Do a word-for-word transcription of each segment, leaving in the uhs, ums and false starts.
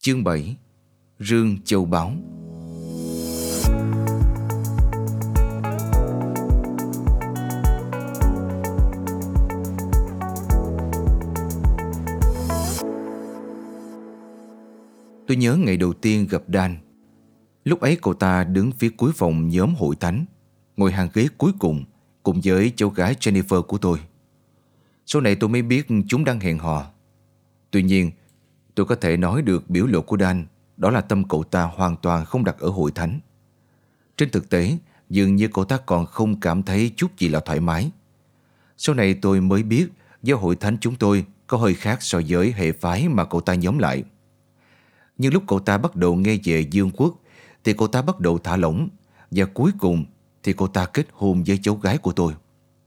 Chương bảy. Rương châu báu. Tôi nhớ ngày đầu tiên gặp Dan. Lúc ấy cậu ta đứng phía cuối phòng nhóm hội thánh, ngồi hàng ghế cuối cùng cùng với cháu gái Jennifer của tôi. Sau này tôi mới biết chúng đang hẹn hò. Tuy nhiên, tôi có thể nói được biểu lộ của Dan, đó là tâm cậu ta hoàn toàn không đặt ở hội thánh. Trên thực tế, dường như cậu ta còn không cảm thấy chút gì là thoải mái. Sau này tôi mới biết do hội thánh chúng tôi có hơi khác so với hệ phái mà cậu ta nhóm lại. Nhưng lúc cậu ta bắt đầu nghe về Dương Quốc thì cậu ta bắt đầu thả lỏng, và cuối cùng thì cậu ta kết hôn với cháu gái của tôi.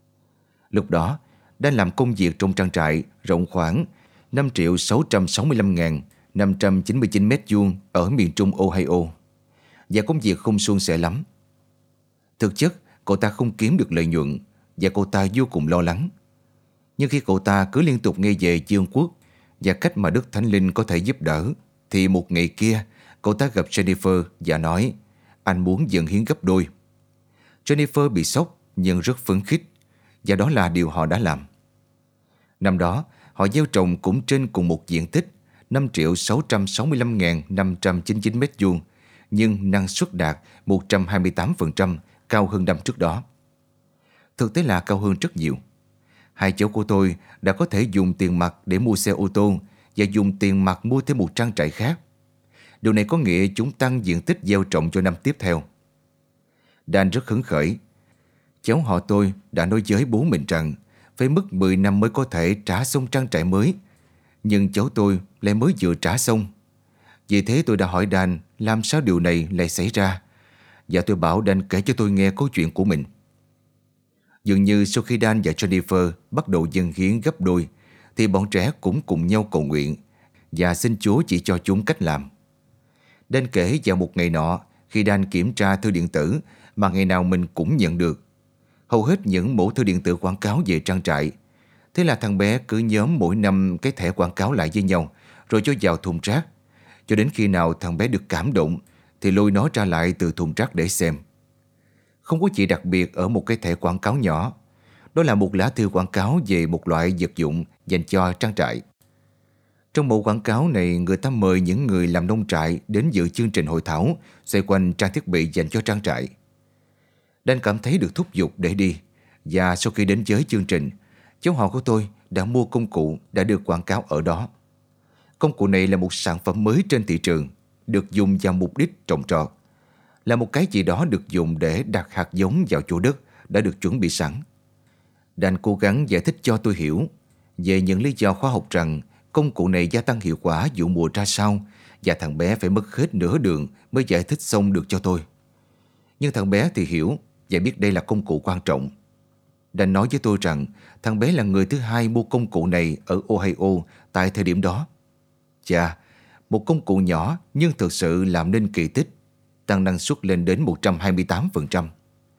Lúc đó, đang làm công việc trong trang trại rộng khoảng năm triệu sáu trăm sáu mươi lăm nghìn năm trăm chín mươi chín mét vuông ở miền trung Ohio. Và công việc không suôn sẻ lắm. Thực chất, cậu ta không kiếm được lợi nhuận và cậu ta vô cùng lo lắng. Nhưng khi cậu ta cứ liên tục nghe về Dương Quốc và cách mà Đức Thánh Linh có thể giúp đỡ, thì một ngày kia, cậu ta gặp Jennifer và nói anh muốn dâng hiến gấp đôi. Jennifer bị sốc nhưng rất phấn khích, và đó là điều họ đã làm. Năm đó, họ gieo trồng cũng trên cùng một diện tích năm triệu sáu trăm sáu mươi lăm nghìn năm trăm chín mươi chín mét vuông, nhưng năng suất đạt một trăm hai mươi tám phần trăm, cao hơn năm trước đó. Thực tế là cao hơn rất nhiều. Hai cháu của tôi đã có thể dùng tiền mặt để mua xe ô tô và dùng tiền mặt mua thêm một trang trại khác. Điều này có nghĩa chúng tăng diện tích gieo trồng cho năm tiếp theo. Dan rất hứng khởi. Cháu họ tôi đã nói với bố mình rằng phải mất mười năm mới có thể trả xong trang trại mới. Nhưng cháu tôi lại mới vừa trả xong. Vì thế tôi đã hỏi Dan làm sao điều này lại xảy ra. Và tôi bảo Dan kể cho tôi nghe câu chuyện của mình. Dường như sau khi Dan và Jennifer bắt đầu dâng hiến gấp đôi, thì bọn trẻ cũng cùng nhau cầu nguyện và xin Chúa chỉ cho chúng cách làm. Dan kể vào một ngày nọ, khi Dan kiểm tra thư điện tử mà ngày nào mình cũng nhận được, hầu hết những mẫu thư điện tử quảng cáo về trang trại. Thế là thằng bé cứ nhóm mỗi năm cái thẻ quảng cáo lại với nhau, rồi cho vào thùng rác. Cho đến khi nào thằng bé được cảm động thì lôi nó ra lại từ thùng rác để xem. Không có gì đặc biệt ở một cái thẻ quảng cáo nhỏ. Đó là một lá thư quảng cáo về một loại vật dụng dành cho trang trại. Trong mẫu quảng cáo này, người ta mời những người làm nông trại đến dự chương trình hội thảo xoay quanh trang thiết bị dành cho trang trại. Dan cảm thấy được thúc giục để đi, và sau khi đến với chương trình, cháu họ của tôi đã mua công cụ đã được quảng cáo ở đó. Công cụ này là một sản phẩm mới trên thị trường, được dùng vào mục đích trồng trọt, là một cái gì đó được dùng để đặt hạt giống vào chỗ đất đã được chuẩn bị sẵn. Dan cố gắng giải thích cho tôi hiểu về những lý do khoa học rằng công cụ này gia tăng hiệu quả vụ mùa ra sao, và thằng bé phải mất hết nửa đường mới giải thích xong được cho tôi. Nhưng thằng bé thì hiểu và biết đây là công cụ quan trọng. Dan nói với tôi rằng thằng bé là người thứ hai mua công cụ này ở Ohio tại thời điểm đó. Chà, một công cụ nhỏ nhưng thực sự làm nên kỳ tích, tăng năng suất lên đến một trăm hai mươi tám phần trăm.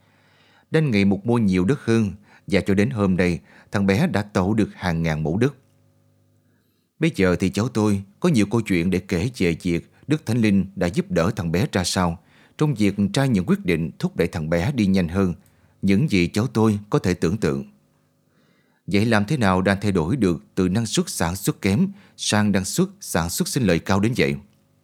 Dan ngày một mua nhiều đất hơn, và cho đến hôm nay thằng bé đã tậu được hàng ngàn mẫu đất. Bây giờ thì cháu tôi có nhiều câu chuyện để kể về việc Đức Thánh Linh đã giúp đỡ thằng bé ra sao trong việc ra những quyết định thúc đẩy thằng bé đi nhanh hơn những gì cháu tôi có thể tưởng tượng. Vậy làm thế nào Dan thay đổi được từ năng suất sản xuất kém sang năng suất sản xuất sinh lợi cao đến vậy?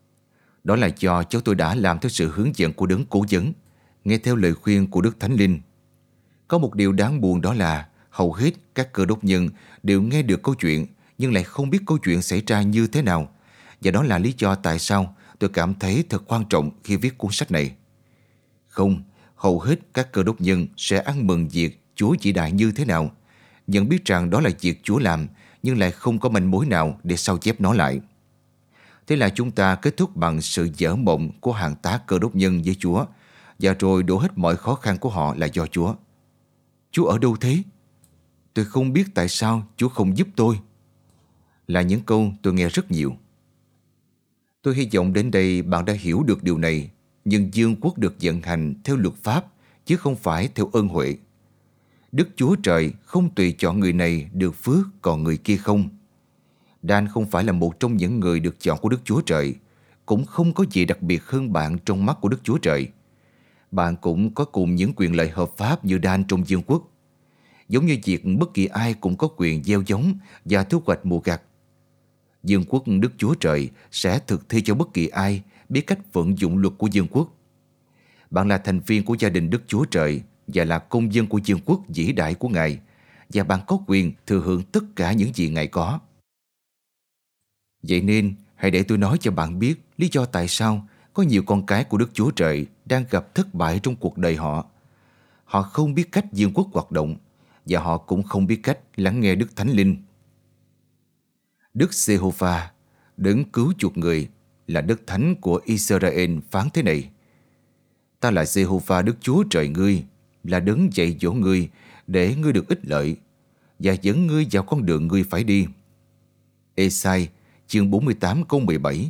Đó là do cháu tôi đã làm theo sự hướng dẫn của đấng cố vấn, nghe theo lời khuyên của Đức Thánh Linh. Có một điều đáng buồn, đó là hầu hết các cơ đốc nhân đều nghe được câu chuyện nhưng lại không biết câu chuyện xảy ra như thế nào. Và đó là lý do tại sao tôi cảm thấy thật quan trọng khi viết cuốn sách này. Không, hầu hết các cơ đốc nhân sẽ ăn mừng việc Chúa chỉ đại như thế nào, nhận biết rằng đó là việc Chúa làm, nhưng lại không có manh mối nào để sao chép nó lại. Thế là chúng ta kết thúc bằng sự dở mộng của hàng tá cơ đốc nhân với Chúa, và rồi đổ hết mọi khó khăn của họ là do Chúa. Chúa ở đâu thế? Tôi không biết tại sao Chúa không giúp tôi. Là những câu tôi nghe rất nhiều. Tôi hy vọng đến đây bạn đã hiểu được điều này, nhưng Dương Quốc được vận hành theo luật pháp, chứ không phải theo ơn huệ. Đức Chúa Trời không tùy chọn người này được phước còn người kia không. Dan không phải là một trong những người được chọn của Đức Chúa Trời, cũng không có gì đặc biệt hơn bạn trong mắt của Đức Chúa Trời. Bạn cũng có cùng những quyền lợi hợp pháp như Dan trong vương quốc. Giống như việc bất kỳ ai cũng có quyền gieo giống và thu hoạch mùa gặt. Vương quốc Đức Chúa Trời sẽ thực thi cho bất kỳ ai biết cách vận dụng luật của vương quốc. Bạn là thành viên của gia đình Đức Chúa Trời và là công dân của vương quốc vĩ đại của Ngài, và bạn có quyền thừa hưởng tất cả những gì Ngài có. Vậy nên, hãy để tôi nói cho bạn biết lý do tại sao có nhiều con cái của Đức Chúa Trời đang gặp thất bại trong cuộc đời họ. Họ không biết cách vương quốc hoạt động, và họ cũng không biết cách lắng nghe Đức Thánh Linh. Đức Giê-hô-va, đấng cứu chuộc người, là Đức Thánh của Israel phán thế này: Ta là Giê-hô-va Đức Chúa Trời ngươi, là đấng dạy dỗ ngươi để ngươi được ích lợi, và dẫn ngươi vào con đường ngươi phải đi. Ê-sai, chương bốn mươi tám câu mười bảy.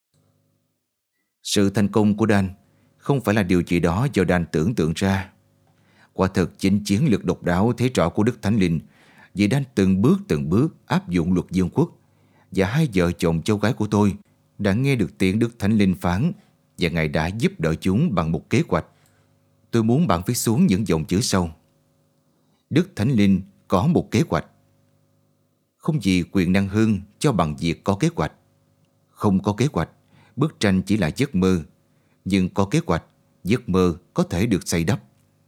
Sự thành công của Dan không phải là điều gì đó do Dan tưởng tượng ra. Quả thật, chính chiến lược độc đáo thế trò của Đức Thánh Linh, vì Dan từng bước từng bước áp dụng luật vương quốc, và hai vợ chồng cháu gái của tôi đã nghe được tiếng Đức Thánh Linh phán, và Ngài đã giúp đỡ chúng bằng một kế hoạch. Tôi muốn bạn viết xuống những dòng chữ sau: Đức Thánh Linh có một kế hoạch. Không gì quyền năng hơn cho bằng việc có kế hoạch. Không có kế hoạch, bức tranh chỉ là giấc mơ, nhưng có kế hoạch, giấc mơ có thể được xây đắp.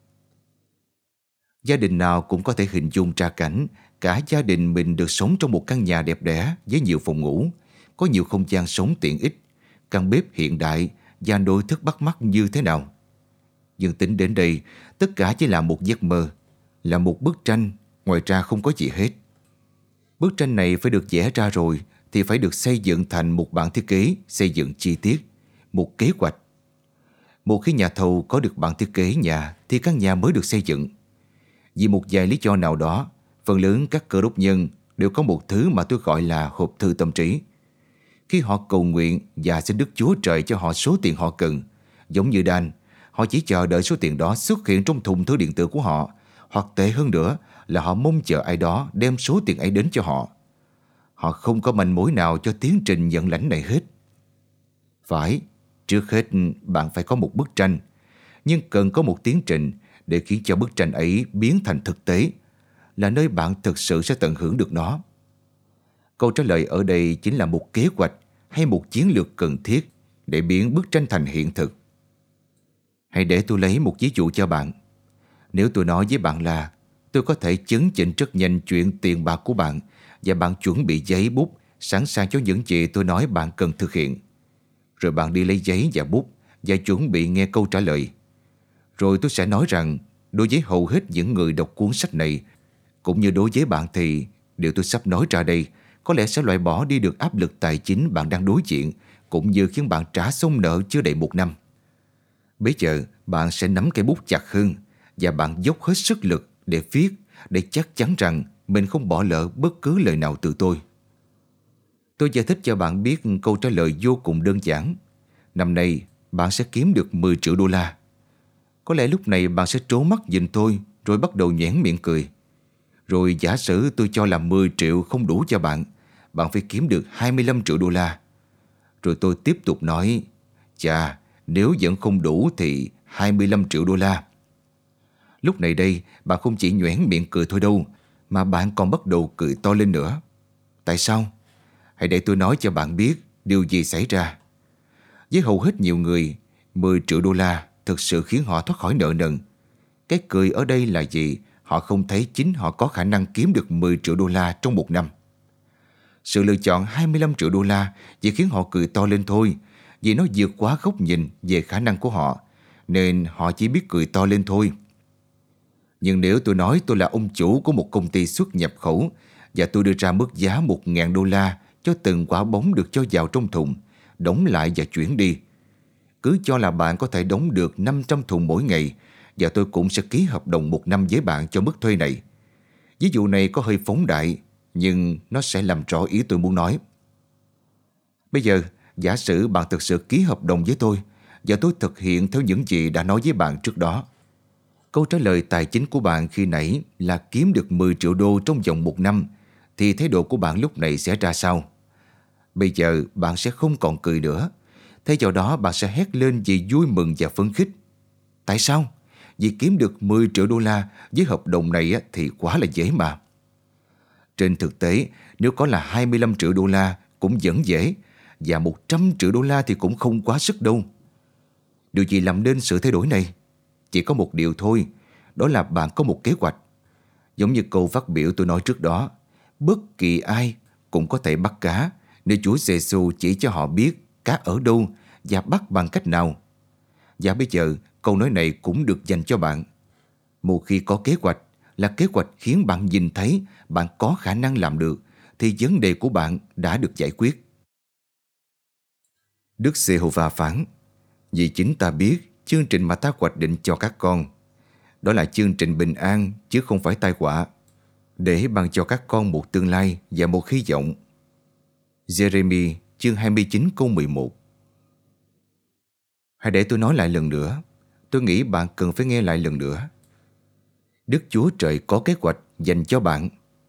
Gia đình nào cũng có thể hình dung ra cảnh cả gia đình mình được sống trong một căn nhà đẹp đẽ với nhiều phòng ngủ, có nhiều không gian sống tiện ích, căn bếp hiện đại và nội thất bắt mắt như thế nào. Nhưng tính đến đây, tất cả chỉ là một giấc mơ, là một bức tranh, ngoài ra không có gì hết. Bức tranh này phải được vẽ ra rồi thì phải được xây dựng thành một bản thiết kế xây dựng chi tiết, một kế hoạch. Một khi nhà thầu có được bản thiết kế nhà thì căn nhà mới được xây dựng. Vì một vài lý do nào đó, phần lớn các cơ đốc nhân đều có một thứ mà tôi gọi là hộp thư tâm trí. Khi họ cầu nguyện và xin Đức Chúa Trời cho họ số tiền họ cần, giống như Dan, họ chỉ chờ đợi số tiền đó xuất hiện trong thùng thư điện tử của họ, hoặc tệ hơn nữa là họ mong chờ ai đó đem số tiền ấy đến cho họ. Họ không có manh mối nào cho tiến trình nhận lãnh này hết. Phải, trước hết bạn phải có một bức tranh, nhưng cần có một tiến trình để khiến cho bức tranh ấy biến thành thực tế, là nơi bạn thực sự sẽ tận hưởng được nó. Câu trả lời ở đây chính là một kế hoạch hay một chiến lược cần thiết để biến bức tranh thành hiện thực. Hãy để tôi lấy một ví dụ cho bạn. Nếu tôi nói với bạn là tôi có thể chấn chỉnh rất nhanh chuyện tiền bạc của bạn, và bạn chuẩn bị giấy bút sẵn sàng cho những gì tôi nói bạn cần thực hiện, rồi bạn đi lấy giấy và bút và chuẩn bị nghe câu trả lời, rồi tôi sẽ nói rằng đối với hầu hết những người đọc cuốn sách này, cũng như đối với bạn, thì điều tôi sắp nói ra đây có lẽ sẽ loại bỏ đi được áp lực tài chính bạn đang đối diện, cũng như khiến bạn trả xong nợ chưa đầy một năm. Bây giờ bạn sẽ nắm cây bút chặt hơn, và bạn dốc hết sức lực để viết, để chắc chắn rằng mình không bỏ lỡ bất cứ lời nào từ tôi. Tôi giải thích cho bạn biết câu trả lời vô cùng đơn giản. Năm nay bạn sẽ kiếm được mười triệu đô la. Có lẽ lúc này bạn sẽ trố mắt nhìn tôi, rồi bắt đầu nhoẻn miệng cười. Rồi giả sử tôi cho là mười triệu không đủ cho bạn, bạn phải kiếm được hai mươi lăm triệu đô la. Rồi tôi tiếp tục nói, chà, nếu vẫn không đủ thì hai mươi lăm triệu đô la. Lúc này đây, bạn không chỉ nhoẻn miệng cười thôi đâu, mà bạn còn bắt đầu cười to lên nữa. Tại sao? Hãy để tôi nói cho bạn biết điều gì xảy ra. Với hầu hết nhiều người, mười triệu đô la thực sự khiến họ thoát khỏi nợ nần. Cái cười ở đây là gì? Họ không thấy chính họ có khả năng kiếm được mười triệu đô la trong một năm. Sự lựa chọn hai mươi lăm triệu đô la chỉ khiến họ cười to lên thôi, vì nó vượt quá góc nhìn về khả năng của họ, nên họ chỉ biết cười to lên thôi. Nhưng nếu tôi nói tôi là ông chủ của một công ty xuất nhập khẩu, và tôi đưa ra mức giá một nghìn đô la cho từng quả bóng được cho vào trong thùng, đóng lại và chuyển đi, cứ cho là bạn có thể đóng được năm trăm thùng mỗi ngày, và tôi cũng sẽ ký hợp đồng một năm với bạn cho mức thuê này. Ví dụ này có hơi phóng đại, nhưng nó sẽ làm rõ ý tôi muốn nói. Bây giờ, giả sử bạn thực sự ký hợp đồng với tôi, và tôi thực hiện theo những gì đã nói với bạn trước đó. Câu trả lời tài chính của bạn khi nãy là kiếm được mười triệu đô trong vòng một năm, thì thái độ của bạn lúc này sẽ ra sao? Bây giờ bạn sẽ không còn cười nữa. Thay vào đó bạn sẽ hét lên vì vui mừng và phấn khích. Tại sao? Vì kiếm được mười triệu đô la với hợp đồng này thì quá là dễ mà. Trên thực tế, nếu có là hai mươi lăm triệu đô la cũng vẫn dễ, và một trăm triệu đô la thì cũng không quá sức đâu. Điều gì làm nên sự thay đổi này? Chỉ có một điều thôi, đó là bạn có một kế hoạch. Giống như câu phát biểu tôi nói trước đó, bất kỳ ai cũng có thể bắt cá nếu Chúa Giêsu chỉ cho họ biết cá ở đâu và bắt bằng cách nào. Và bây giờ, câu nói này cũng được dành cho bạn. Một khi có kế hoạch, là kế hoạch khiến bạn nhìn thấy bạn có khả năng làm được, thì vấn đề của bạn đã được giải quyết. Đức Giê-hô-va phán: vì chính ta biết chương trình mà ta hoạch định cho các con, đó là chương trình bình an chứ không phải tai họa, để ban cho các con một tương lai và một hy vọng. Giê-rê-mi chương hai mươi chín câu mười một. Hãy để tôi nói lại lần nữa. Tôi nghĩ bạn cần phải nghe lại lần nữa. Đức Chúa Trời có kế hoạch dành cho bạn.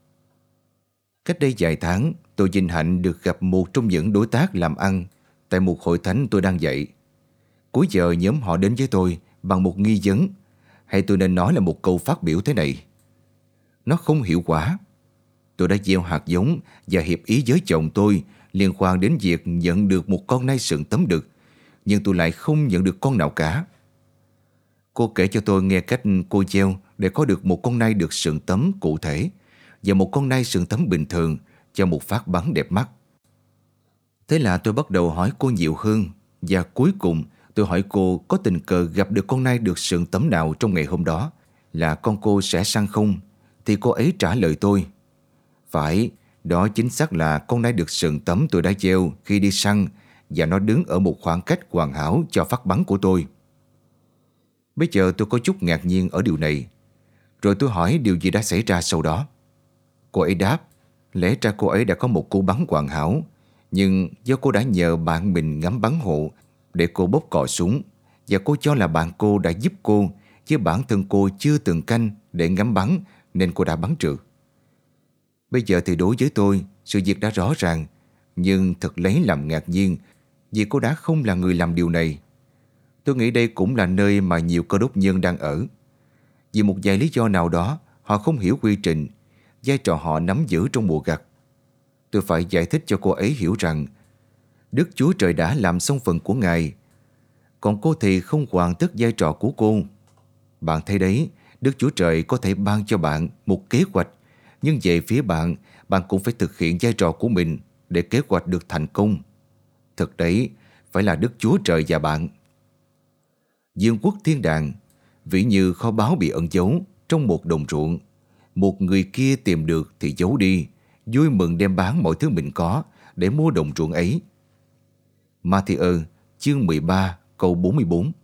Cách đây vài tháng, tôi vinh hạnh được gặp một trong những đối tác làm ăn tại một hội thánh tôi đang dạy. Cuối giờ nhóm họ đến với tôi bằng một nghi vấn, hay tôi nên nói là một câu phát biểu thế này: nó không hiệu quả. Tôi đã gieo hạt giống và hiệp ý với chồng tôi liên quan đến việc nhận được một con nai sừng tấm đực, nhưng tôi lại không nhận được con nào cả. Cô kể cho tôi nghe cách cô gieo để có được một con nai được sừng tấm cụ thể và một con nai sừng tấm bình thường cho một phát bắn đẹp mắt. Thế là tôi bắt đầu hỏi cô nhiều hơn, và cuối cùng tôi hỏi cô có tình cờ gặp được con nai được sừng tấm nào trong ngày hôm đó, là con cô sẽ săn không? Thì cô ấy trả lời tôi: phải, đó chính xác là con nai được sừng tấm tôi đã gieo khi đi săn, và nó đứng ở một khoảng cách hoàn hảo cho phát bắn của tôi. Bây giờ tôi có chút ngạc nhiên ở điều này. Rồi tôi hỏi điều gì đã xảy ra sau đó. Cô ấy đáp, lẽ ra cô ấy đã có một cú bắn hoàn hảo, nhưng do cô đã nhờ bạn mình ngắm bắn hộ để cô bóp cò súng, và cô cho là bạn cô đã giúp cô, chứ bản thân cô chưa từng canh để ngắm bắn, nên cô đã bắn trượt. Bây giờ thì đối với tôi, sự việc đã rõ ràng, nhưng thật lấy làm ngạc nhiên vì cô đã không là người làm điều này. Tôi nghĩ đây cũng là nơi mà nhiều cơ đốc nhân đang ở. Vì một vài lý do nào đó, họ không hiểu quy trình, vai trò họ nắm giữ trong mùa gặt. Tôi phải giải thích cho cô ấy hiểu rằng Đức Chúa Trời đã làm xong phần của Ngài, còn cô thì không hoàn tất vai trò của cô. Bạn thấy đấy, Đức Chúa Trời có thể ban cho bạn một kế hoạch, nhưng về phía bạn, bạn cũng phải thực hiện vai trò của mình để kế hoạch được thành công. Thật đấy, phải là Đức Chúa Trời và bạn. Dương quốc thiên đàng, ví như kho báu bị ẩn giấu trong một đồng ruộng. Một người kia tìm được thì giấu đi, vui mừng đem bán mọi thứ mình có để mua đồng ruộng ấy. Ma-thi-ơ chương mười ba câu bốn mươi bốn.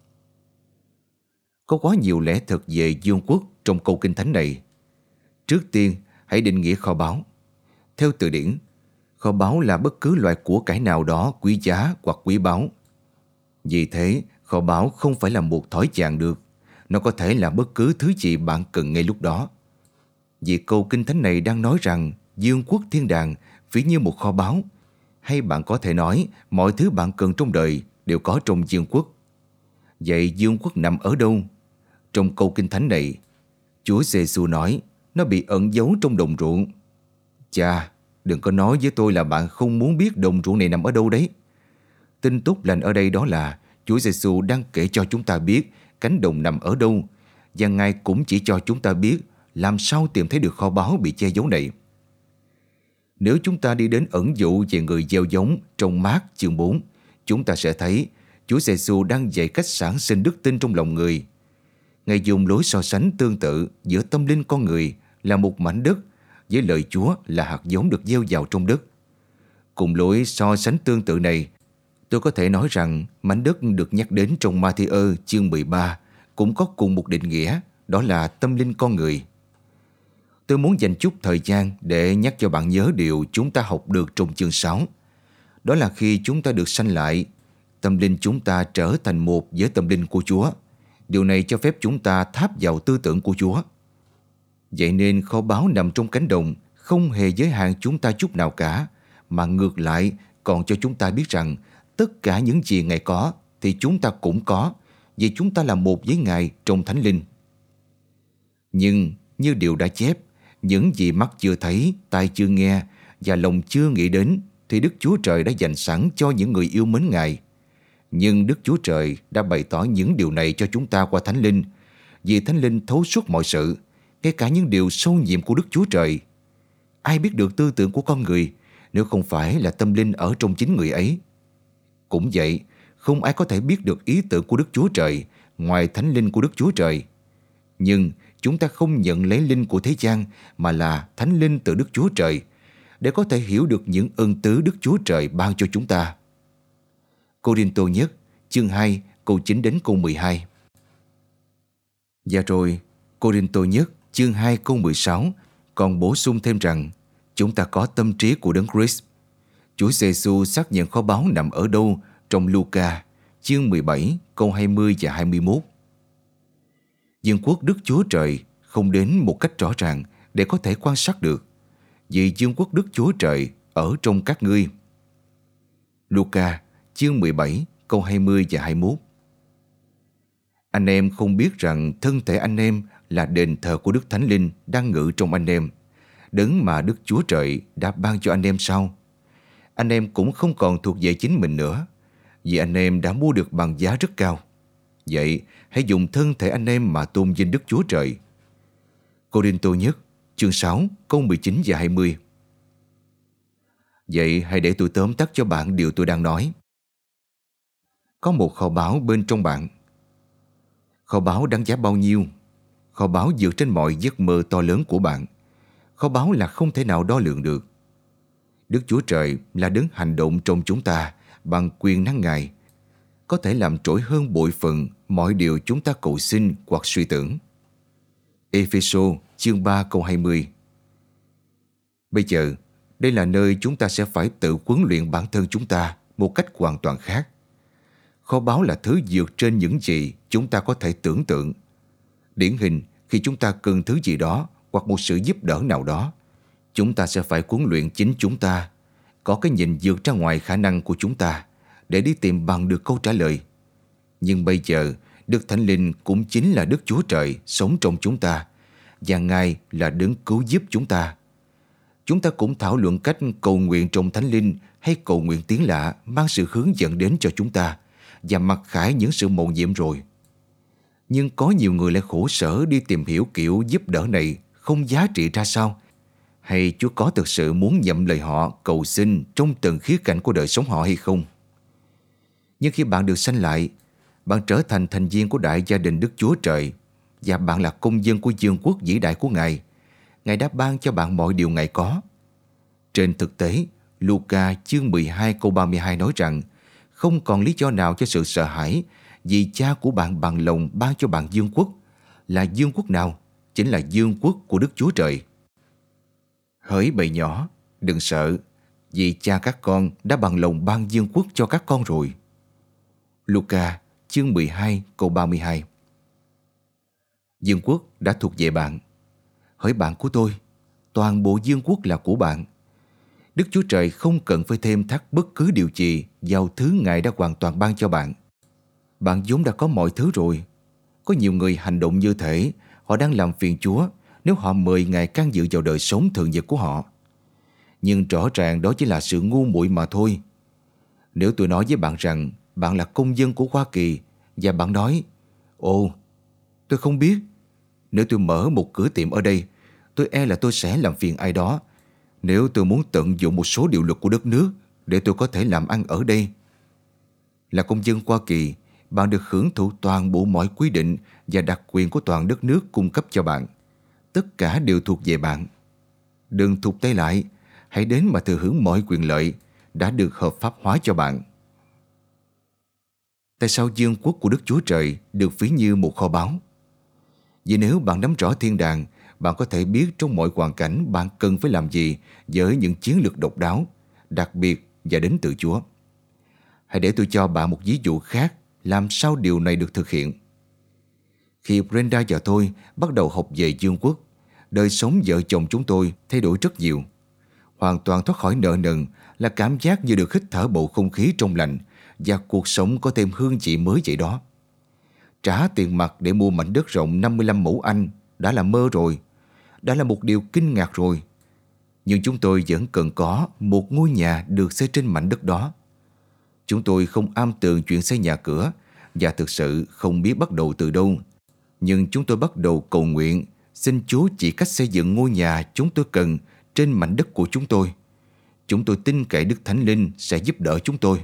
Có quá nhiều lẽ thật về dương quốc trong câu kinh thánh này. Trước tiên, hãy định nghĩa kho báu. Theo từ điển, kho báu là bất cứ loại của cải nào đó quý giá hoặc quý báu. Vì thế, kho báu không phải là một thỏi vàng được. Nó có thể là bất cứ thứ gì bạn cần ngay lúc đó. Vì câu kinh thánh này đang nói rằng dương quốc thiên đàng ví như một kho báu, hay bạn có thể nói mọi thứ bạn cần trong đời đều có trong dương quốc. Vậy dương quốc nằm ở đâu? Trong câu kinh thánh này, Chúa Giêsu nói nó bị ẩn giấu trong đồng ruộng. Chà, đừng có nói với tôi là bạn không muốn biết đồng ruộng này nằm ở đâu đấy. Tin tốt lành ở đây đó là Chúa Giêsu đang kể cho chúng ta biết cánh đồng nằm ở đâu, và Ngài cũng chỉ cho chúng ta biết làm sao tìm thấy được kho báu bị che giấu này. Nếu chúng ta đi đến ẩn dụ về người gieo giống trong Mác chương bốn, chúng ta sẽ thấy Chúa Giêsu đang dạy cách sản sinh đức tin trong lòng người. Ngài dùng lối so sánh tương tự giữa tâm linh con người là một mảnh đất với lời Chúa là hạt giống được gieo vào trong đất. Cùng lối so sánh tương tự này, tôi có thể nói rằng mảnh đất được nhắc đến trong Ma-thi-ơ chương mười ba cũng có cùng một định nghĩa, đó là tâm linh con người. Tôi muốn dành chút thời gian để nhắc cho bạn nhớ điều chúng ta học được trong chương sáu. Đó là khi chúng ta được sanh lại, tâm linh chúng ta trở thành một với tâm linh của Chúa. Điều này cho phép chúng ta tháp vào tư tưởng của Chúa. Vậy nên kho báu nằm trong cánh đồng không hề giới hạn chúng ta chút nào cả, mà ngược lại còn cho chúng ta biết rằng tất cả những gì Ngài có thì chúng ta cũng có, vì chúng ta là một với Ngài trong Thánh Linh. Nhưng như điều đã chép, những gì mắt chưa thấy, tai chưa nghe và lòng chưa nghĩ đến thì Đức Chúa Trời đã dành sẵn cho những người yêu mến Ngài. Nhưng Đức Chúa Trời đã bày tỏ những điều này cho chúng ta qua Thánh Linh, vì Thánh Linh thấu suốt mọi sự, ngay cả những điều sâu nhiệm của Đức Chúa Trời. Ai biết được tư tưởng của con người nếu không phải là tâm linh ở trong chính người ấy? Cũng vậy, không ai có thể biết được ý tưởng của Đức Chúa Trời ngoài Thánh Linh của Đức Chúa Trời. Nhưng chúng ta không nhận lấy linh của thế gian mà là Thánh Linh từ Đức Chúa Trời để có thể hiểu được những ân tứ Đức Chúa Trời ban cho chúng ta. Cô-rinh-tô nhất, chương hai, câu chín đến câu mười hai. Và rồi, Cô-rinh-tô nhất, chương hai, câu mười sáu còn bổ sung thêm rằng chúng ta có tâm trí của Đấng Christ. Chúa Giê-xu xác nhận kho báu nằm ở đâu trong Luca, chương mười bảy, câu hai mươi và hai mươi mốt. Dương quốc Đức Chúa Trời không đến một cách rõ ràng để có thể quan sát được, vì Dương quốc Đức Chúa Trời ở trong các ngươi. Luca, chương mười bảy, câu hai mươi và hai mươi mốt. Anh em không biết rằng thân thể anh em là đền thờ của Đức Thánh Linh đang ngự trong anh em, đấng mà Đức Chúa Trời đã ban cho anh em sao? Anh em cũng không còn thuộc về chính mình nữa, vì anh em đã mua được bằng giá rất cao. Vậy, hãy dùng thân thể anh em mà tôn vinh Đức Chúa Trời. Cô-rinh-tô nhất, chương sáu, câu mười chín và hai mươi. Vậy hãy để tôi tóm tắt cho bạn điều tôi đang nói. Có một kho báu bên trong bạn. Kho báu đáng giá bao nhiêu? Kho báu vượt trên mọi giấc mơ to lớn của bạn. Kho báu là không thể nào đo lường được. Đức Chúa Trời là đấng hành động trong chúng ta bằng quyền năng Ngài, có thể làm trỗi hơn bội phần mọi điều chúng ta cầu xin hoặc suy tưởng. Ê-phê-sô chương ba câu hai mươi. Bây giờ, đây là nơi chúng ta sẽ phải tự huấn luyện bản thân chúng ta một cách hoàn toàn khác. Kho báu là thứ vượt trên những gì chúng ta có thể tưởng tượng. Điển hình, khi chúng ta cần thứ gì đó hoặc một sự giúp đỡ nào đó, chúng ta sẽ phải huấn luyện chính chúng ta, có cái nhìn vượt ra ngoài khả năng của chúng ta để đi tìm bằng được câu trả lời. Nhưng bây giờ, Đức Thánh Linh cũng chính là Đức Chúa Trời sống trong chúng ta, và Ngài là đấng cứu giúp chúng ta. Chúng ta cũng thảo luận cách cầu nguyện trong Thánh Linh hay cầu nguyện tiếng lạ mang sự hướng dẫn đến cho chúng ta và mặc khải những sự mầu nhiệm rồi. Nhưng có nhiều người lại khổ sở đi tìm hiểu kiểu giúp đỡ này không giá trị ra sao, hay Chúa có thực sự muốn nhậm lời họ cầu xin trong từng khía cạnh của đời sống họ hay không. Nhưng khi bạn được sanh lại, bạn trở thành thành viên của đại gia đình Đức Chúa Trời và bạn là công dân của vương quốc vĩ đại của Ngài. Ngài đã ban cho bạn mọi điều Ngài có. Trên thực tế, Luca chương mười hai câu ba mươi hai nói rằng không còn lý do nào cho sự sợ hãi, vì cha của bạn bằng lòng ban cho bạn vương quốc. Là vương quốc nào? Chính là vương quốc của Đức Chúa Trời. Hỡi bầy nhỏ, đừng sợ, vì cha các con đã bằng lòng ban vương quốc cho các con rồi. Luca chương mười hai câu ba mươi hai. Vương quốc đã thuộc về bạn. Hỡi bạn của tôi, toàn bộ vương quốc là của bạn. Đức Chúa Trời không cần phải thêm thắt bất cứ điều gì vào thứ Ngài đã hoàn toàn ban cho bạn. Bạn vốn đã có mọi thứ rồi. Có nhiều người hành động như thể họ đang làm phiền Chúa nếu họ mời Ngài can dự vào đời sống thường nhật của họ. Nhưng rõ ràng đó chỉ là sự ngu muội mà thôi. Nếu tôi nói với bạn rằng bạn là công dân của Hoa Kỳ và bạn nói: "Ồ, tôi không biết. Nếu tôi mở một cửa tiệm ở đây, tôi e là tôi sẽ làm phiền ai đó. Nếu tôi muốn tận dụng một số điều luật của đất nước để tôi có thể làm ăn ở đây." Là công dân Hoa Kỳ, bạn được hưởng thụ toàn bộ mọi quy định và đặc quyền của toàn đất nước cung cấp cho bạn. Tất cả đều thuộc về bạn. Đừng thụt tay lại, hãy đến mà thừa hưởng mọi quyền lợi đã được hợp pháp hóa cho bạn. Tại sao vương quốc của Đức Chúa Trời được ví như một kho báu? Vì nếu bạn nắm rõ thiên đàng, bạn có thể biết trong mọi hoàn cảnh bạn cần phải làm gì với những chiến lược độc đáo, đặc biệt và đến từ Chúa. Hãy để tôi cho bạn một ví dụ khác làm sao điều này được thực hiện. Khi Brenda và tôi bắt đầu học về vương quốc, đời sống vợ chồng chúng tôi thay đổi rất nhiều. Hoàn toàn thoát khỏi nợ nần là cảm giác như được hít thở bầu không khí trong lành và cuộc sống có thêm hương vị mới vậy đó. Trả tiền mặt để mua mảnh đất rộng năm mươi lăm mẫu Anh đã là mơ rồi, đã là một điều kinh ngạc rồi. Nhưng chúng tôi vẫn cần có một ngôi nhà được xây trên mảnh đất đó. Chúng tôi không am tường chuyện xây nhà cửa và thực sự không biết bắt đầu từ đâu. Nhưng chúng tôi bắt đầu cầu nguyện, xin Chúa chỉ cách xây dựng ngôi nhà chúng tôi cần trên mảnh đất của chúng tôi. Chúng tôi tin cậy Đức Thánh Linh sẽ giúp đỡ chúng tôi.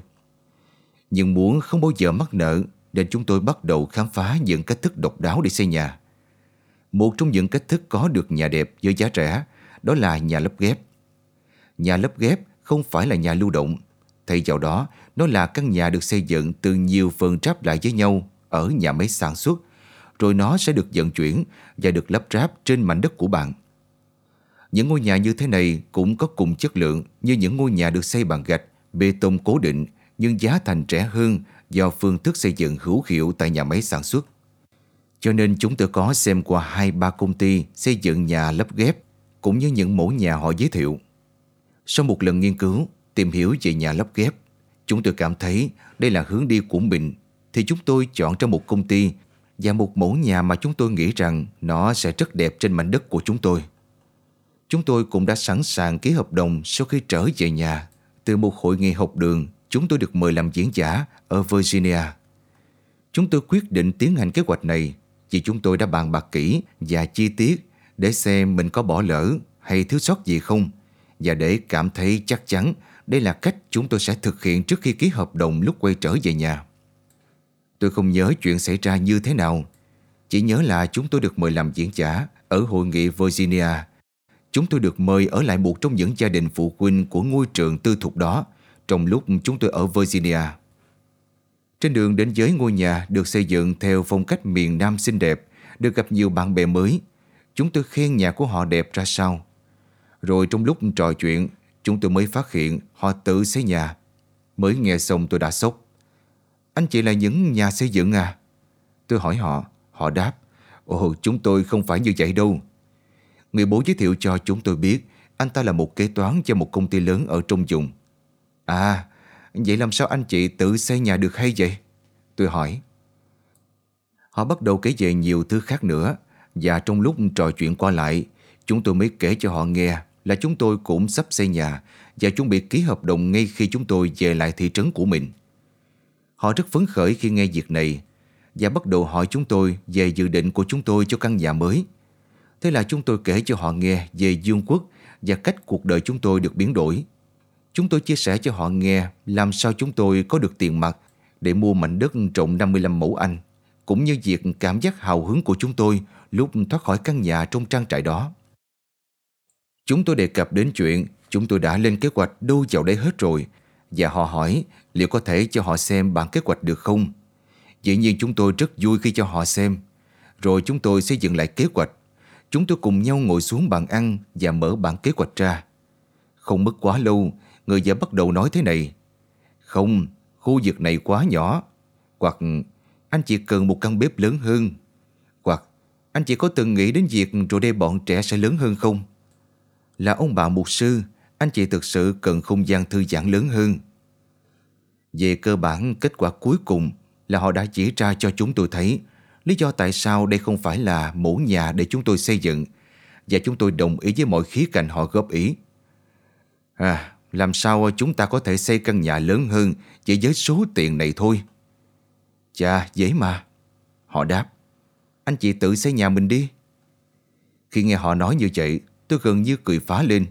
Nhưng muốn không bao giờ mắc nợ, nên chúng tôi bắt đầu khám phá những cách thức độc đáo để xây nhà. Một trong những cách thức có được nhà đẹp với giá rẻ, đó là nhà lắp ghép. Nhà lắp ghép không phải là nhà lưu động. Thay vào đó, nó là căn nhà được xây dựng từ nhiều phần ráp lại với nhau ở nhà máy sản xuất, rồi nó sẽ được vận chuyển và được lắp ráp trên mảnh đất của bạn. Những ngôi nhà như thế này cũng có cùng chất lượng như những ngôi nhà được xây bằng gạch, bê tông cố định, nhưng giá thành rẻ hơn do phương thức xây dựng hữu hiệu tại nhà máy sản xuất. Cho nên chúng tôi có xem qua hai ba công ty xây dựng nhà lắp ghép cũng như những mẫu nhà họ giới thiệu. Sau một lần nghiên cứu, tìm hiểu về nhà lắp ghép, chúng tôi cảm thấy đây là hướng đi của mình, thì chúng tôi chọn ra một công ty và một mẫu nhà mà chúng tôi nghĩ rằng nó sẽ rất đẹp trên mảnh đất của chúng tôi. Chúng tôi cũng đã sẵn sàng ký hợp đồng sau khi trở về nhà. Từ một hội nghị học đường, chúng tôi được mời làm diễn giả ở Virginia. Chúng tôi quyết định tiến hành kế hoạch này vì chúng tôi đã bàn bạc kỹ và chi tiết để xem mình có bỏ lỡ hay thiếu sót gì không, và để cảm thấy chắc chắn đây là cách chúng tôi sẽ thực hiện trước khi ký hợp đồng lúc quay trở về nhà. Tôi không nhớ chuyện xảy ra như thế nào, chỉ nhớ là chúng tôi được mời làm diễn giả ở hội nghị Virginia. Chúng tôi được mời ở lại một trong những gia đình phụ huynh của ngôi trường tư thục đó trong lúc chúng tôi ở Virginia. Trên đường đến với ngôi nhà được xây dựng theo phong cách miền Nam xinh đẹp, được gặp nhiều bạn bè mới. Chúng tôi khen nhà của họ đẹp ra sao. Rồi trong lúc trò chuyện, chúng tôi mới phát hiện họ tự xây nhà. Mới nghe xong tôi đã sốc. Anh chị là những nhà xây dựng à? Tôi hỏi họ, họ đáp, ồ, chúng tôi không phải như vậy đâu. Người bố giới thiệu cho chúng tôi biết anh ta là một kế toán cho một công ty lớn ở trong vùng. À, vậy làm sao anh chị tự xây nhà được hay vậy? Tôi hỏi. Họ bắt đầu kể về nhiều thứ khác nữa, và trong lúc trò chuyện qua lại, chúng tôi mới kể cho họ nghe là chúng tôi cũng sắp xây nhà và chuẩn bị ký hợp đồng ngay khi chúng tôi về lại thị trấn của mình. Họ rất phấn khởi khi nghe việc này và bắt đầu hỏi chúng tôi về dự định của chúng tôi cho căn nhà mới. Thế là chúng tôi kể cho họ nghe về Dương quốc và cách cuộc đời chúng tôi được biến đổi. Chúng tôi chia sẻ cho họ nghe làm sao chúng tôi có được tiền mặt để mua mảnh đất rộng năm mươi lăm mẫu Anh, cũng như việc cảm giác hào hứng của chúng tôi lúc thoát khỏi căn nhà trong trang trại đó. Chúng tôi đề cập đến chuyện chúng tôi đã lên kế hoạch đâu vào đấy hết rồi, và họ hỏi liệu có thể cho họ xem bản kế hoạch được không. Dĩ nhiên chúng tôi rất vui khi cho họ xem. Rồi chúng tôi xây dựng lại kế hoạch. Chúng tôi cùng nhau ngồi xuống bàn ăn và mở bản kế hoạch ra. Không mất quá lâu, người vợ bắt đầu nói thế này: không, khu vực này quá nhỏ. Hoặc anh chị cần một căn bếp lớn hơn. Hoặc anh chị có từng nghĩ đến việc rồi đây bọn trẻ sẽ lớn hơn không? Là ông bà mục sư, anh chị thực sự cần không gian thư giãn lớn hơn. Về cơ bản, kết quả cuối cùng là họ đã chỉ ra cho chúng tôi thấy lý do tại sao đây không phải là mẫu nhà để chúng tôi xây dựng, và chúng tôi đồng ý với mọi khía cạnh họ góp ý. À, làm sao chúng ta có thể xây căn nhà lớn hơn chỉ với số tiền này thôi? Chà, dễ mà. Họ đáp, anh chị tự xây nhà mình đi. Khi nghe họ nói như vậy, tôi gần như cười phá lên.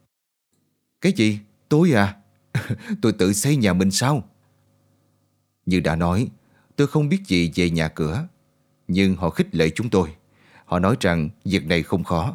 Cái gì? Tôi à? Tôi tự xây nhà mình sao? Như đã nói, tôi không biết gì về nhà cửa, nhưng họ khích lệ chúng tôi. Họ nói rằng việc này không khó.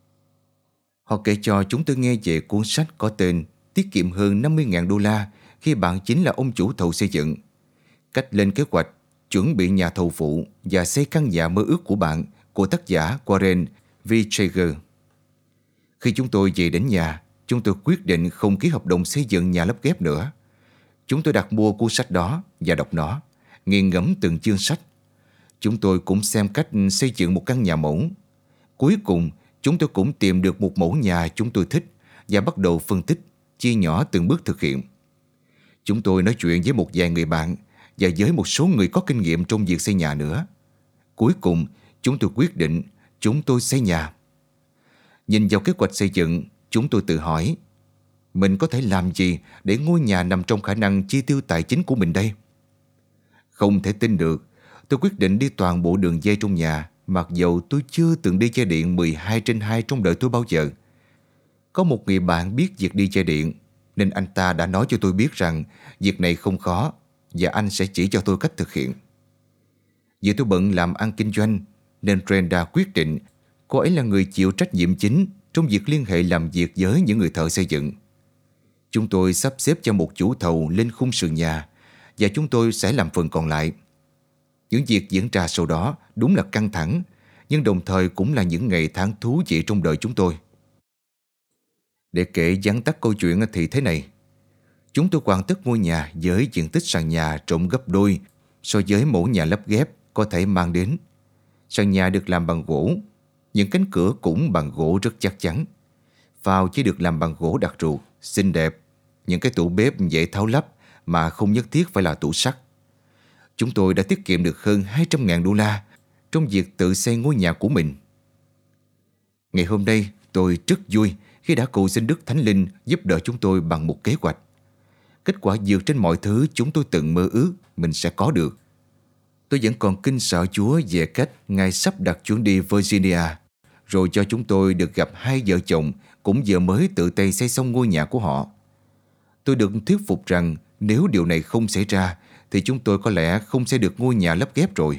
Họ kể cho chúng tôi nghe về cuốn sách có tên Tiết kiệm hơn năm mươi nghìn đô la khi bạn chính là ông chủ thầu xây dựng. Cách lên kế hoạch, chuẩn bị nhà thầu phụ và xây căn nhà mơ ước của bạn, của tác giả Warren V. Chager. Khi chúng tôi về đến nhà, chúng tôi quyết định không ký hợp đồng xây dựng nhà lắp ghép nữa. Chúng tôi đặt mua cuốn sách đó và đọc nó, nghiền ngẫm từng chương sách. Chúng tôi cũng xem cách xây dựng một căn nhà mẫu. Cuối cùng, chúng tôi cũng tìm được một mẫu nhà chúng tôi thích và bắt đầu phân tích, chia nhỏ từng bước thực hiện. Chúng tôi nói chuyện với một vài người bạn và với một số người có kinh nghiệm trong việc xây nhà nữa. Cuối cùng, chúng tôi quyết định chúng tôi xây nhà. Nhìn vào kế hoạch xây dựng, chúng tôi tự hỏi, mình có thể làm gì để ngôi nhà nằm trong khả năng chi tiêu tài chính của mình đây? Không thể tin được, tôi quyết định đi toàn bộ đường dây trong nhà, mặc dầu tôi chưa từng đi dây điện mười hai trên hai trong đời tôi bao giờ. Có một người bạn biết việc đi dây điện, nên anh ta đã nói cho tôi biết rằng việc này không khó và anh sẽ chỉ cho tôi cách thực hiện. Vì tôi bận làm ăn kinh doanh, nên Brenda quyết định cô ấy là người chịu trách nhiệm chính trong việc liên hệ làm việc với những người thợ xây dựng. Chúng tôi sắp xếp cho một chủ thầu lên khung sườn nhà và chúng tôi sẽ làm phần còn lại. Những việc diễn ra sau đó đúng là căng thẳng, nhưng đồng thời cũng là những ngày tháng thú vị trong đời chúng tôi. Để kể vắn tắt câu chuyện thì thế này. Chúng tôi hoàn tất ngôi nhà với diện tích sàn nhà rộng gấp đôi so với mẫu nhà lắp ghép có thể mang đến. Sàn nhà được làm bằng gỗ, những cánh cửa cũng bằng gỗ rất chắc chắn. Phao chỉ được làm bằng gỗ đặc ruột, xinh đẹp. Những cái tủ bếp dễ tháo lắp mà không nhất thiết phải là tủ sắt. Chúng tôi đã tiết kiệm được hơn hai trăm ngàn đô la trong việc tự xây ngôi nhà của mình. Ngày hôm nay tôi rất vui khi đã cầu xin Đức Thánh Linh giúp đỡ chúng tôi bằng một kế hoạch. Kết quả vượt trên mọi thứ chúng tôi từng mơ ước mình sẽ có được. Tôi vẫn còn kinh sợ Chúa về cách Ngài sắp đặt chuyến đi Virginia, rồi cho chúng tôi được gặp hai vợ chồng cũng vừa mới tự tay xây xong ngôi nhà của họ. Tôi được thuyết phục rằng nếu điều này không xảy ra thì chúng tôi có lẽ không xây được ngôi nhà lắp ghép rồi.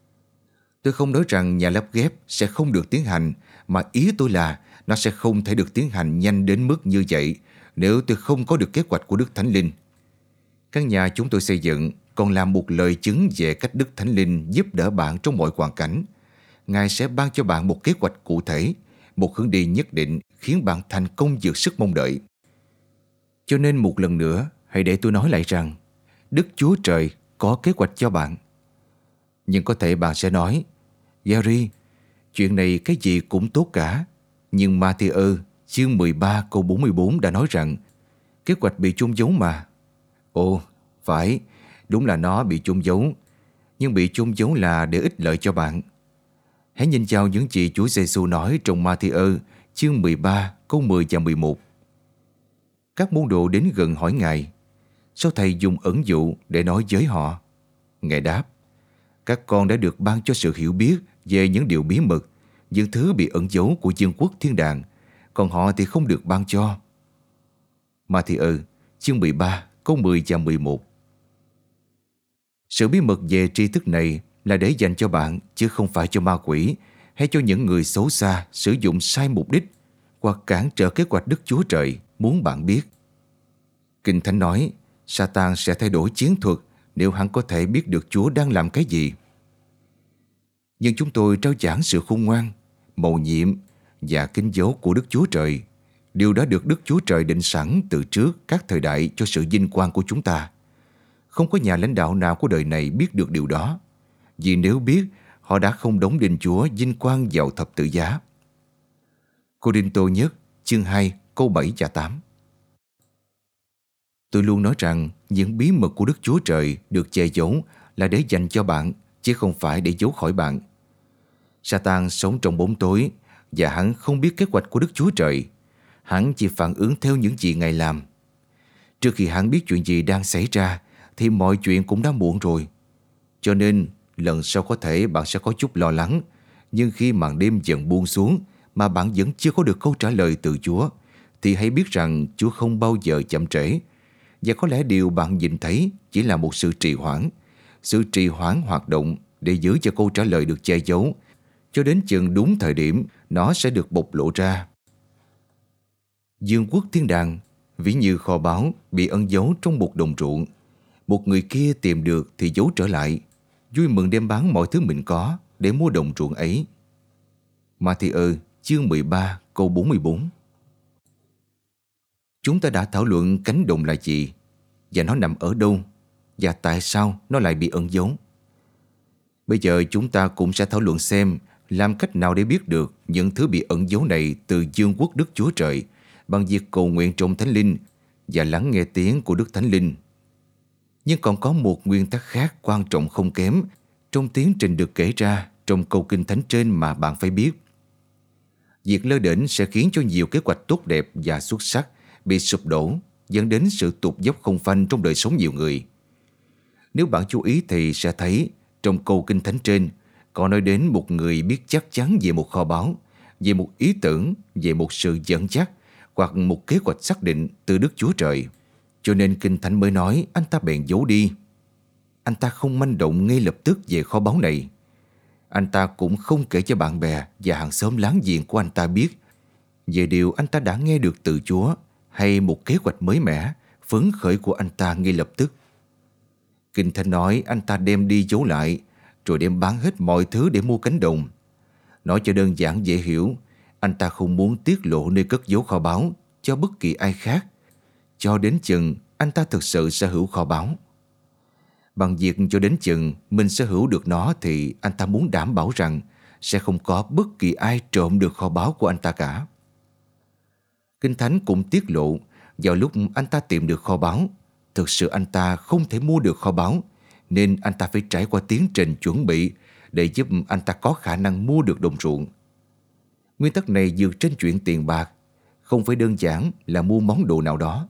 Tôi không nói rằng nhà lắp ghép sẽ không được tiến hành, mà ý tôi là nó sẽ không thể được tiến hành nhanh đến mức như vậy nếu tôi không có được kế hoạch của Đức Thánh Linh. Căn nhà chúng tôi xây dựng còn là một lời chứng về cách Đức Thánh Linh giúp đỡ bạn trong mọi hoàn cảnh. Ngài sẽ ban cho bạn một kế hoạch cụ thể, một hướng đi nhất định khiến bạn thành công vượt sức mong đợi. Cho nên một lần nữa, hãy để tôi nói lại rằng Đức Chúa Trời có kế hoạch cho bạn. Nhưng có thể bạn sẽ nói, Gary, chuyện này cái gì cũng tốt cả. Nhưng Matthew chương mười ba câu bốn mươi bốn đã nói rằng kế hoạch bị chôn giấu mà. Ồ, phải, đúng là nó bị chôn giấu. Nhưng bị chôn giấu là để ích lợi cho bạn. Hãy nhìn vào những gì Chúa Giêsu nói trong Matthew chương mười ba câu mười và mười một. Các môn đồ đến gần hỏi Ngài, sao Thầy dùng ẩn dụ để nói với họ? Ngài đáp, các con đã được ban cho sự hiểu biết về những điều bí mật, những thứ bị ẩn giấu của vương quốc thiên đàng, còn họ thì không được ban cho. Matthew chương mười ba câu mười và mười một. Sự bí mật về tri thức này là để dành cho bạn, chứ không phải cho ma quỷ hay cho những người xấu xa sử dụng sai mục đích hoặc cản trở kế hoạch Đức Chúa Trời muốn bạn biết. Kinh Thánh nói, Satan sẽ thay đổi chiến thuật nếu hắn có thể biết được Chúa đang làm cái gì. Nhưng chúng tôi trao giảng sự khôn ngoan, mầu nhiệm và kính dấu của Đức Chúa Trời. Điều đã được Đức Chúa Trời định sẵn từ trước các thời đại cho sự vinh quang của chúng ta. Không có nhà lãnh đạo nào của đời này biết được điều đó, vì nếu biết, họ đã không đóng đinh Chúa vinh quang vào thập tự giá. Cô-rinh-tô nhất chương hai câu bảy và tám. Tôi luôn nói rằng những bí mật của Đức Chúa Trời được che giấu là để dành cho bạn, chứ không phải để giấu khỏi bạn. Satan sống trong bóng tối và hắn không biết kế hoạch của Đức Chúa Trời. Hắn chỉ phản ứng theo những gì Ngài làm. Trước khi hắn biết chuyện gì đang xảy ra thì mọi chuyện cũng đã muộn rồi. Cho nên lần sau có thể bạn sẽ có chút lo lắng, nhưng khi màn đêm dần buông xuống mà bạn vẫn chưa có được câu trả lời từ Chúa, thì hãy biết rằng Chúa không bao giờ chậm trễ. Và có lẽ điều bạn nhìn thấy chỉ là một sự trì hoãn, sự trì hoãn hoạt động để giữ cho câu trả lời được che giấu, cho đến chừng đúng thời điểm nó sẽ được bộc lộ ra. Dương quốc thiên đàng ví như kho báu bị ẩn giấu trong một đồng ruộng. Một người kia tìm được thì giấu trở lại, vui mừng đem bán mọi thứ mình có để mua đồng ruộng ấy. Matthew chương mười ba câu bốn mươi bốn. Chúng ta đã thảo luận cánh đồng là gì, và nó nằm ở đâu, và tại sao nó lại bị ẩn giấu. Bây giờ chúng ta cũng sẽ thảo luận xem làm cách nào để biết được những thứ bị ẩn giấu này từ vương quốc Đức Chúa Trời bằng việc cầu nguyện trong Thánh Linh và lắng nghe tiếng của Đức Thánh Linh. Nhưng còn có một nguyên tắc khác quan trọng không kém trong tiến trình được kể ra trong câu kinh thánh trên mà bạn phải biết. Việc lơ đễnh sẽ khiến cho nhiều kế hoạch tốt đẹp và xuất sắc bị sụp đổ, dẫn đến sự tụt dốc không phanh trong đời sống nhiều người. Nếu bạn chú ý thì sẽ thấy trong câu kinh thánh trên có nói đến một người biết chắc chắn về một kho báu, về một ý tưởng, về một sự dẫn dắt hoặc một kế hoạch xác định từ Đức Chúa Trời. Cho nên kinh thánh mới nói anh ta bèn giấu đi. Anh ta không manh động ngay lập tức về kho báu này. Anh ta cũng không kể cho bạn bè và hàng xóm láng giềng của anh ta biết về điều anh ta đã nghe được từ Chúa hay một kế hoạch mới mẻ, phấn khởi của anh ta ngay lập tức. Kinh thánh nói anh ta đem đi giấu lại, rồi đem bán hết mọi thứ để mua cánh đồng. Nói cho đơn giản dễ hiểu, anh ta không muốn tiết lộ nơi cất giấu kho báu cho bất kỳ ai khác, cho đến chừng anh ta thực sự sở hữu kho báu. Bằng việc cho đến chừng mình sở hữu được nó thì anh ta muốn đảm bảo rằng sẽ không có bất kỳ ai trộm được kho báu của anh ta cả. Kinh thánh cũng tiết lộ vào lúc anh ta tìm được kho báu, thực sự anh ta không thể mua được kho báu, nên anh ta phải trải qua tiến trình chuẩn bị để giúp anh ta có khả năng mua được đồng ruộng. Nguyên tắc này dựa trên chuyện tiền bạc, không phải đơn giản là mua món đồ nào đó.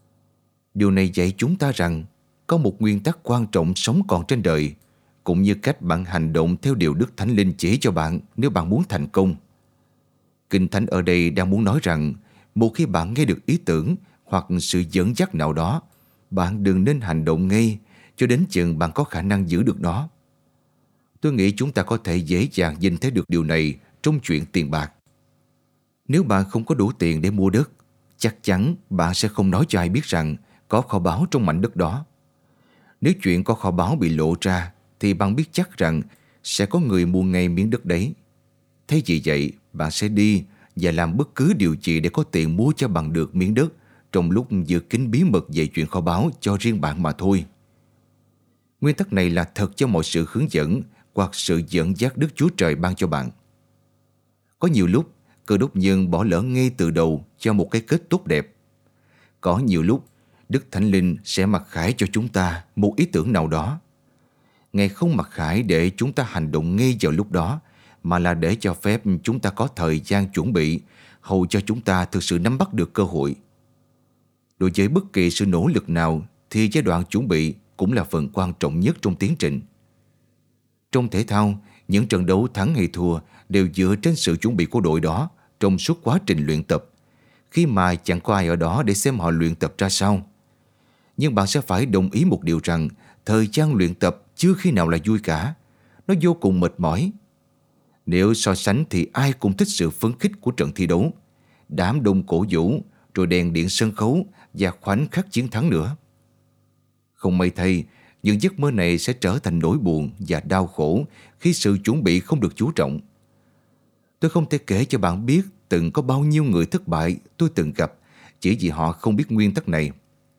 Điều này dạy chúng ta rằng có một nguyên tắc quan trọng sống còn trên đời, cũng như cách bạn hành động theo điều Đức Thánh Linh chỉ cho bạn nếu bạn muốn thành công. Kinh Thánh ở đây đang muốn nói rằng một khi bạn nghe được ý tưởng hoặc sự dẫn dắt nào đó, bạn đừng nên hành động ngay cho đến chừng bạn có khả năng giữ được nó. Tôi nghĩ chúng ta có thể dễ dàng nhìn thấy được điều này trong chuyện tiền bạc. Nếu bạn không có đủ tiền để mua đất, chắc chắn bạn sẽ không nói cho ai biết rằng có kho báu trong mảnh đất đó. Nếu chuyện có kho báu bị lộ ra thì bạn biết chắc rằng sẽ có người mua ngay miếng đất đấy. Thế vì vậy, bạn sẽ đi và làm bất cứ điều gì để có tiền mua cho bằng được miếng đất trong lúc giữ kín bí mật về chuyện kho báu cho riêng bạn mà thôi. Nguyên tắc này là thật cho mọi sự hướng dẫn hoặc sự dẫn dắt Đức Chúa Trời ban cho bạn. Có nhiều lúc, Cơ Đốc nhân bỏ lỡ ngay từ đầu cho một cái kết tốt đẹp. Có nhiều lúc, Đức Thánh Linh sẽ mặc khải cho chúng ta một ý tưởng nào đó. Ngài không mặc khải để chúng ta hành động ngay vào lúc đó, mà là để cho phép chúng ta có thời gian chuẩn bị, hầu cho chúng ta thực sự nắm bắt được cơ hội. Đối với bất kỳ sự nỗ lực nào thì giai đoạn chuẩn bị cũng là phần quan trọng nhất trong tiến trình. Trong thể thao, những trận đấu thắng hay thua đều dựa trên sự chuẩn bị của đội đó trong suốt quá trình luyện tập, khi mà chẳng có ai ở đó để xem họ luyện tập ra sao. Nhưng bạn sẽ phải đồng ý một điều rằng thời gian luyện tập chưa khi nào là vui cả. Nó vô cùng mệt mỏi. Nếu so sánh thì ai cũng thích sự phấn khích của trận thi đấu, đám đông cổ vũ, rồi đèn điện sân khấu và khoảnh khắc chiến thắng nữa. Không may thay, những giấc mơ này sẽ trở thành nỗi buồn và đau khổ khi sự chuẩn bị không được chú trọng. Tôi không thể kể cho bạn biết từng có bao nhiêu người thất bại tôi từng gặp chỉ vì họ không biết nguyên tắc này.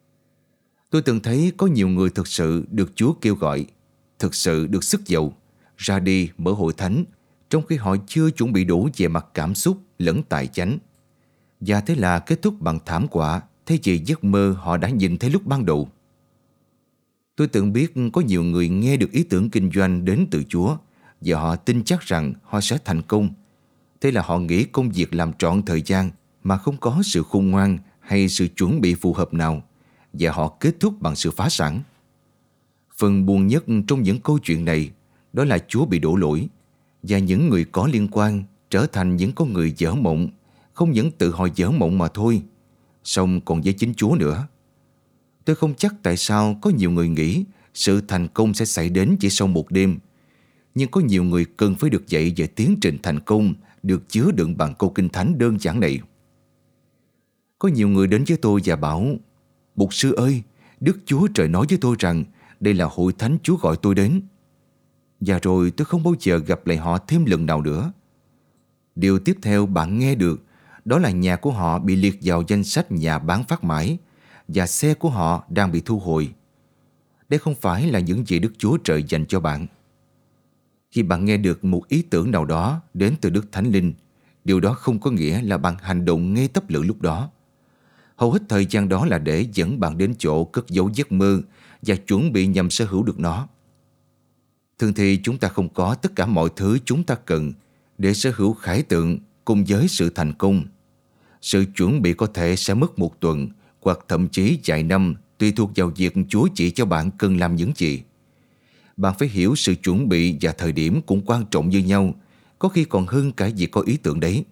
Tôi từng thấy có nhiều người thực sự được Chúa kêu gọi, thực sự được sức dầu, ra đi mở hội thánh, trong khi họ chưa chuẩn bị đủ về mặt cảm xúc lẫn tài chánh. Và thế là kết thúc bằng thảm họa thay vì giấc mơ họ đã nhìn thấy lúc ban đầu. Tôi từng biết có nhiều người nghe được ý tưởng kinh doanh đến từ Chúa và họ tin chắc rằng họ sẽ thành công. Thế là họ nghĩ công việc làm trọn thời gian mà không có sự khôn ngoan hay sự chuẩn bị phù hợp nào, và họ kết thúc bằng sự phá sản. Phần buồn nhất trong những câu chuyện này đó là Chúa bị đổ lỗi và những người có liên quan trở thành những con người dở mộng, không những tự họ dở mộng mà thôi, song còn với chính Chúa nữa. Tôi không chắc tại sao có nhiều người nghĩ sự thành công sẽ xảy đến chỉ sau một đêm, nhưng có nhiều người cần phải được dạy về tiến trình thành công được chứa đựng bằng câu kinh thánh đơn giản này. Có nhiều người đến với tôi và bảo: "Mục sư ơi, Đức Chúa Trời nói với tôi rằng đây là hội thánh Chúa gọi tôi đến." Và rồi tôi không bao giờ gặp lại họ thêm lần nào nữa. Điều tiếp theo bạn nghe được đó là nhà của họ bị liệt vào danh sách nhà bán phát mãi và xe của họ đang bị thu hồi. Đây không phải là những gì Đức Chúa Trời dành cho bạn. Khi bạn nghe được một ý tưởng nào đó đến từ Đức Thánh Linh, điều đó không có nghĩa là bạn hành động ngay tấp lự lúc đó. Hầu hết thời gian đó là để dẫn bạn đến chỗ cất giấu giấc mơ và chuẩn bị nhằm sở hữu được nó. Thường thì chúng ta không có tất cả mọi thứ chúng ta cần để sở hữu khải tượng cùng với sự thành công. Sự chuẩn bị có thể sẽ mất một tuần hoặc thậm chí vài năm, tùy thuộc vào việc Chúa chỉ cho bạn cần làm những gì. Bạn phải hiểu sự chuẩn bị và thời điểm cũng quan trọng như nhau, có khi còn hơn cả việc có ý tưởng đấy.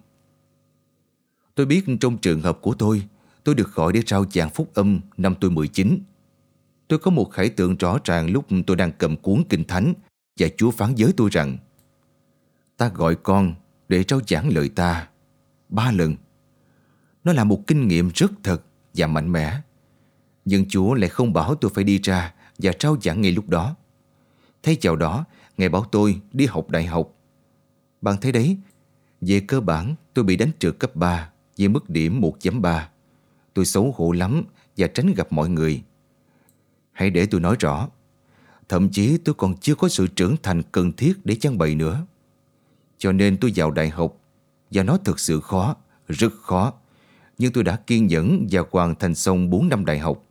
Tôi biết trong trường hợp của tôi, tôi được gọi để rao giảng phúc âm năm tôi mười chín. Tôi có một khải tượng rõ ràng lúc tôi đang cầm cuốn Kinh Thánh và Chúa phán với tôi rằng: ta gọi con để rao giảng lời ta ba lần. Nó là một kinh nghiệm rất thật và mạnh mẽ. Nhưng Chúa lại không bảo tôi phải đi ra và rao giảng ngay lúc đó. Thay vào đó, Ngài bảo tôi đi học đại học. Bạn thấy đấy, về cơ bản tôi bị đánh trượt cấp ba với mức điểm một chấm ba. Tôi xấu hổ lắm và tránh gặp mọi người. Hãy để tôi nói rõ. Thậm chí tôi còn chưa có sự trưởng thành cần thiết để trang bày nữa. Cho nên tôi vào đại học và nó thực sự khó, rất khó. Nhưng tôi đã kiên nhẫn và hoàn thành xong bốn năm đại học.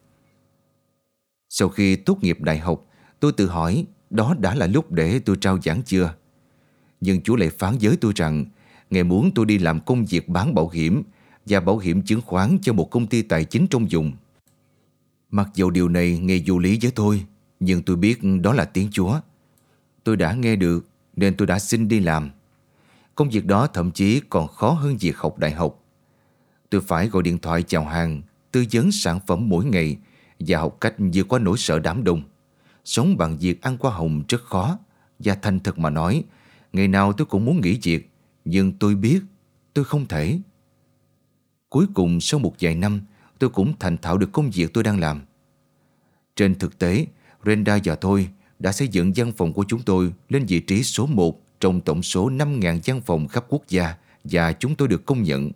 Sau khi tốt nghiệp đại học, tôi tự hỏi đó đã là lúc để tôi rao giảng chưa. Nhưng Chúa lại phán với tôi rằng Ngài muốn tôi đi làm công việc bán bảo hiểm và bảo hiểm chứng khoán cho một công ty tài chính trong vùng. Mặc dù điều này nghe vô lý với tôi, nhưng tôi biết đó là tiếng Chúa. Tôi đã nghe được nên tôi đã xin đi làm. Công việc đó thậm chí còn khó hơn việc học đại học. Tôi phải gọi điện thoại chào hàng, tư vấn sản phẩm mỗi ngày và học cách vượt qua nỗi sợ đám đông. Sống bằng việc ăn hoa hồng rất khó, và thành thật mà nói, ngày nào tôi cũng muốn nghỉ việc, nhưng tôi biết tôi không thể. Cuối cùng sau một vài năm, tôi cũng thành thạo được công việc tôi đang làm. Trên thực tế, Brenda và tôi đã xây dựng văn phòng của chúng tôi lên vị trí số một trong tổng số năm nghìn văn phòng khắp quốc gia, và chúng tôi được công nhận.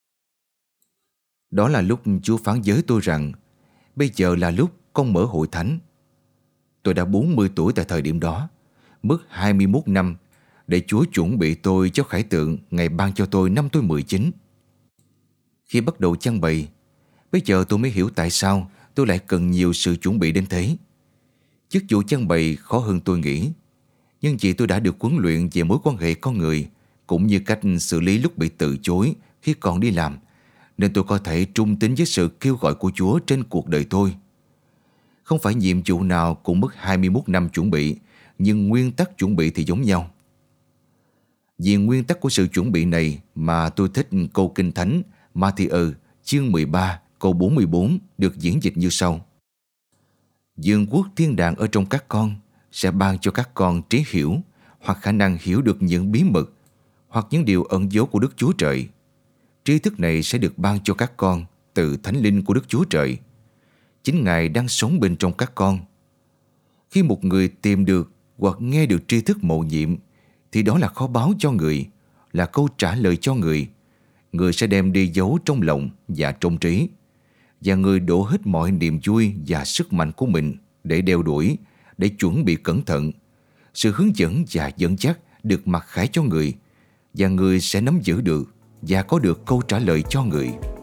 Đó là lúc Chúa phán với tôi rằng bây giờ là lúc con mở hội thánh. Tôi đã bốn mươi tuổi tại thời điểm đó, mất hai mươi mốt năm để Chúa chuẩn bị tôi cho khải tượng Ngài ban cho tôi năm tôi mười chín. Khi bắt đầu trang bày, bây giờ tôi mới hiểu tại sao tôi lại cần nhiều sự chuẩn bị đến thế. Chức vụ trang bày khó hơn tôi nghĩ, nhưng vì tôi đã được huấn luyện về mối quan hệ con người, cũng như cách xử lý lúc bị từ chối khi còn đi làm, nên tôi có thể trung tín với sự kêu gọi của Chúa trên cuộc đời tôi. Không phải nhiệm vụ nào cũng mất hai mươi mốt năm chuẩn bị, nhưng nguyên tắc chuẩn bị thì giống nhau. Vì nguyên tắc của sự chuẩn bị này mà tôi thích câu Kinh Thánh Ma-thi-ơ chương mười ba câu bốn mươi bốn được diễn dịch như sau: vương quốc thiên đàng ở trong các con sẽ ban cho các con trí hiểu, hoặc khả năng hiểu được những bí mật, hoặc những điều ẩn giấu của Đức Chúa Trời. Tri thức này sẽ được ban cho các con từ Thánh Linh của Đức Chúa Trời. Chính Ngài đang sống bên trong các con. Khi một người tìm được hoặc nghe được tri thức mầu nhiệm, thì đó là kho báu cho người, là câu trả lời cho người. Người sẽ đem đi giấu trong lòng và trong trí, và người đổ hết mọi niềm vui và sức mạnh của mình để đeo đuổi, để chuẩn bị cẩn thận. Sự hướng dẫn và dẫn dắt được mặc khải cho người, và người sẽ nắm giữ được và có được câu trả lời cho người.